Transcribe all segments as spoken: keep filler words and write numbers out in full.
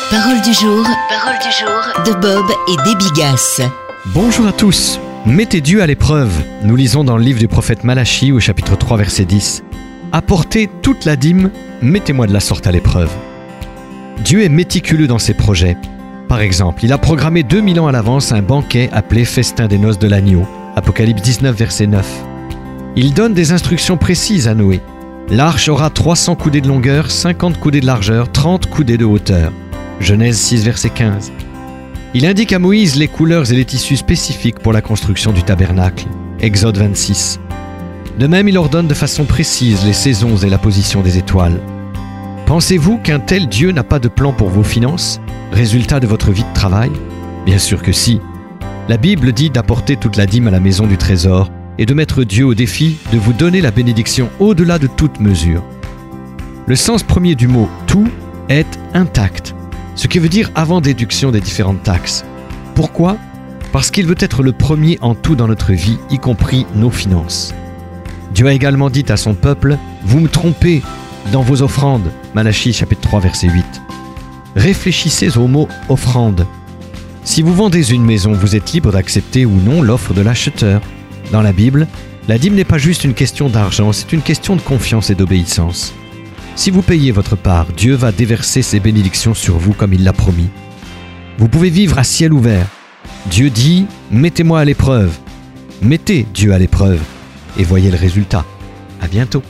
Parole du jour, parole du jour de Bob et Déby Gasse. Bonjour à tous. Mettez Dieu à l'épreuve. Nous lisons dans le livre du prophète Malachie au chapitre trois verset dix. Apportez toute la dîme, mettez-moi de la sorte à l'épreuve. Dieu est méticuleux dans ses projets. Par exemple, il a programmé deux mille ans à l'avance un banquet appelé Festin des noces de l'agneau. Apocalypse dix-neuf verset neuf. Il donne des instructions précises à Noé. L'arche aura trois cents coudées de longueur, cinquante coudées de largeur, trente coudées de hauteur. Genèse six verset quinze. Il indique à Moïse les couleurs et les tissus spécifiques pour la construction du tabernacle. Exode vingt-six. De même, il ordonne de façon précise les saisons et la position des étoiles. Pensez-vous qu'un tel Dieu n'a pas de plan pour vos finances, résultat de votre vie de travail ? Bien sûr que si. La Bible dit d'apporter toute la dîme à la maison du trésor et de mettre Dieu au défi de vous donner la bénédiction au-delà de toute mesure. Le sens premier du mot « tout » est « intact », ce qui veut dire avant déduction des différentes taxes. Pourquoi ? Parce qu'il veut être le premier en tout dans notre vie, y compris nos finances. Dieu a également dit à son peuple « Vous me trompez dans vos offrandes » Malachie chapitre trois verset huit. Réfléchissez au mot « offrande ». Si vous vendez une maison, vous êtes libre d'accepter ou non l'offre de l'acheteur. Dans la Bible, la dîme n'est pas juste une question d'argent, c'est une question de confiance et d'obéissance. Si vous payez votre part, Dieu va déverser ses bénédictions sur vous comme il l'a promis. Vous pouvez vivre à ciel ouvert. Dieu dit « Mettez-moi à l'épreuve ». Mettez Dieu à l'épreuve et voyez le résultat. À bientôt.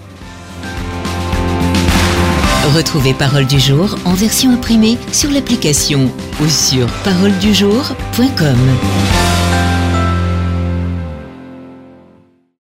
Retrouvez Parole du jour en version imprimée sur l'application ou sur parole du jour point com.